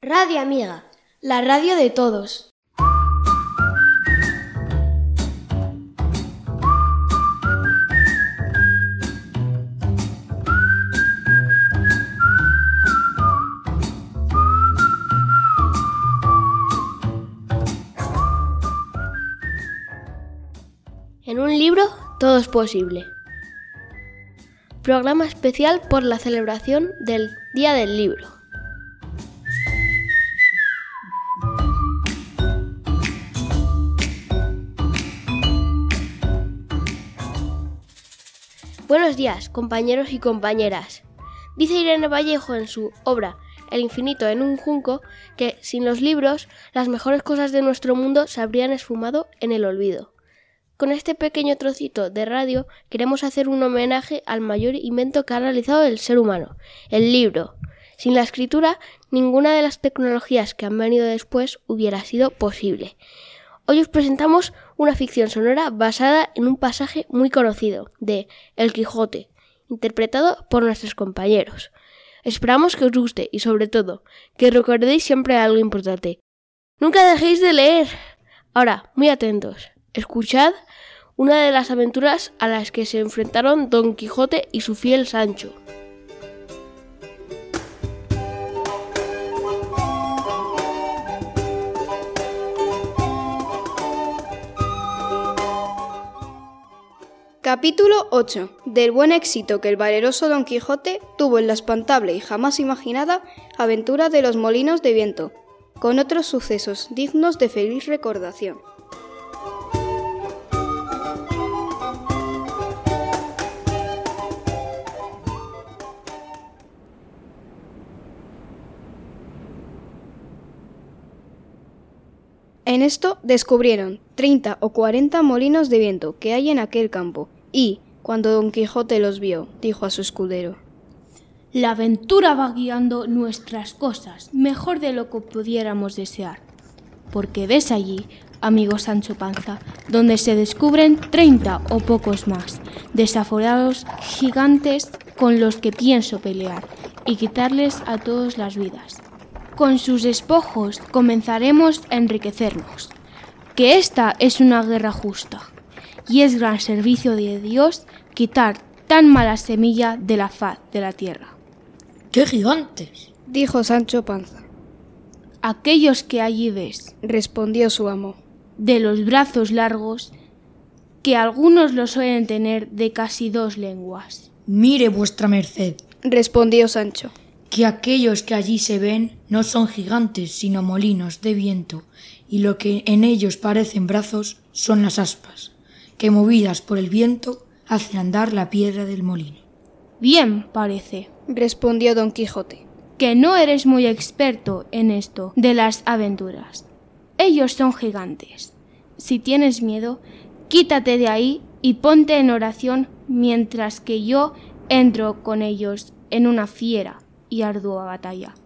Radio Amiga, la radio de todos. En un libro, todo es posible. Programa especial por la celebración del Día del Libro. Buenos días, compañeros y compañeras. Dice Irene Vallejo en su obra El infinito en un junco que, sin los libros, las mejores cosas de nuestro mundo se habrían esfumado en el olvido. Con este pequeño trocito de radio queremos hacer un homenaje al mayor invento que ha realizado el ser humano, el libro. Sin la escritura, ninguna de las tecnologías que han venido después hubiera sido posible. Hoy os presentamos una ficción sonora basada en un pasaje muy conocido, de El Quijote, interpretado por nuestros compañeros. Esperamos que os guste y, sobre todo, que recordéis siempre algo importante. ¡Nunca dejéis de leer! Ahora, muy atentos. Escuchad una de las aventuras a las que se enfrentaron Don Quijote y su fiel Sancho. Capítulo 8. Del buen éxito que el valeroso Don Quijote tuvo en la espantable y jamás imaginada aventura de los molinos de viento, con otros sucesos dignos de feliz recordación. En esto descubrieron 30 o 40 molinos de viento que hay en aquel campo, y, cuando Don Quijote los vio, dijo a su escudero: La aventura va guiando nuestras cosas mejor de lo que pudiéramos desear, porque ves allí, amigo Sancho Panza, donde se descubren 30 o pocos más, desaforados gigantes con los que pienso pelear y quitarles a todos las vidas. Con sus despojos comenzaremos a enriquecernos, que esta es una guerra justa, y es gran servicio de Dios quitar tan mala semilla de la faz de la tierra. ¡Qué gigantes!, dijo Sancho Panza. Aquellos que allí ves, respondió su amo, de los brazos largos, que algunos lo suelen tener de casi 2 lenguas. Mire vuestra merced, respondió Sancho, que aquellos que allí se ven no son gigantes, sino molinos de viento, y lo que en ellos parecen brazos son las aspas, que movidas por el viento hacen andar la piedra del molino. Bien, parece, respondió Don Quijote, que no eres muy experto en esto de las aventuras. Ellos son gigantes. Si tienes miedo, quítate de ahí y ponte en oración mientras que yo entro con ellos en una fiera y ardua batalla.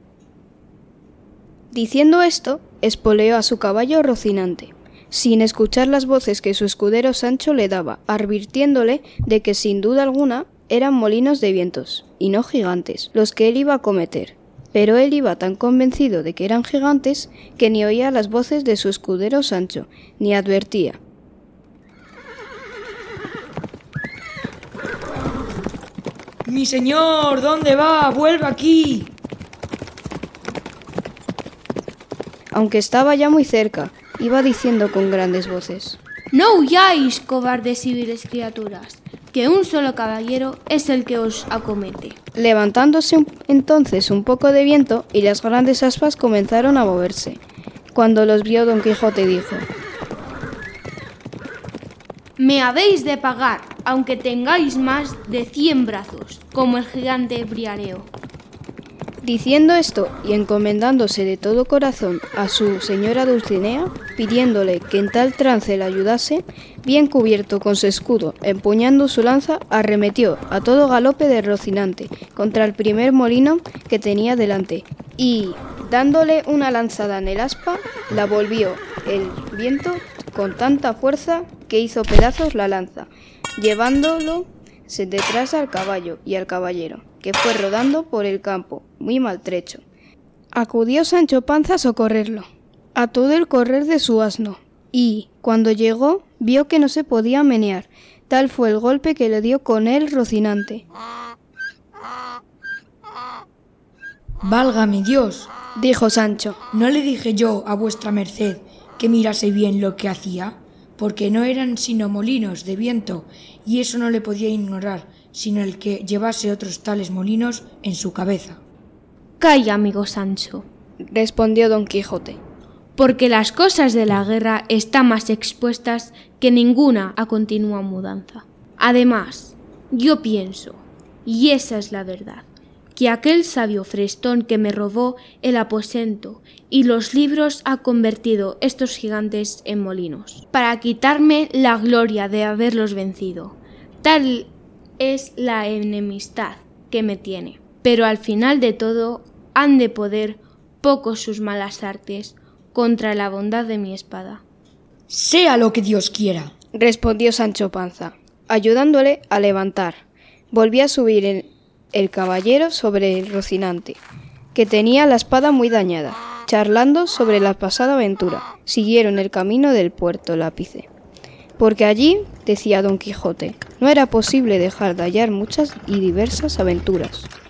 Diciendo esto, espoleó a su caballo Rocinante, sin escuchar las voces que su escudero Sancho le daba, advirtiéndole de que sin duda alguna eran molinos de vientos, y no gigantes, los que él iba a acometer. Pero él iba tan convencido de que eran gigantes que ni oía las voces de su escudero Sancho, ni advertía. ¡Mi señor! ¿Dónde va? ¡Vuelva aquí! Aunque estaba ya muy cerca, iba diciendo con grandes voces: No huyáis, cobardes y viles criaturas, que un solo caballero es el que os acomete. Levantándose entonces un poco de viento y las grandes aspas comenzaron a moverse. Cuando los vio Don Quijote dijo: Me habéis de pagar, aunque tengáis más de 100 brazos, como el gigante Briareo. Diciendo esto y encomendándose de todo corazón a su señora Dulcinea, pidiéndole que en tal trance la ayudase, bien cubierto con su escudo, empuñando su lanza, arremetió a todo galope de Rocinante contra el primer molino que tenía delante, y, dándole una lanzada en el aspa, la volvió el viento con tanta fuerza que hizo pedazos la lanza, llevándolo detrás al caballo y al caballero, que fue rodando por el campo, muy maltrecho. Acudió Sancho Panza a socorrerlo, a todo el correr de su asno, y, cuando llegó, vio que no se podía menear. Tal fue el golpe que le dio con él Rocinante. «Válgame Dios», dijo Sancho. «¿no le dije yo a vuestra merced que mirase bien lo que hacía? Porque no eran sino molinos de viento, y eso no le podía ignorar, sino el que llevase otros tales molinos en su cabeza». «Calla, amigo Sancho», respondió Don Quijote, «porque las cosas de la guerra están más expuestas que ninguna a continua mudanza. Además, yo pienso, y esa es la verdad, que aquel sabio Frestón que me robó el aposento y los libros ha convertido estos gigantes en molinos, para quitarme la gloria de haberlos vencido. Tal es la enemistad que me tiene. Pero al final de todo han de poder pocos sus malas artes contra la bondad de mi espada». «Sea lo que Dios quiera», respondió Sancho Panza, ayudándole a levantar. Volvió a subir el caballero sobre el Rocinante, que tenía la espada muy dañada. Charlando sobre la pasada aventura, siguieron el camino del puerto Lápice, porque allí, decía Don Quijote, no era posible dejar de hallar muchas y diversas aventuras.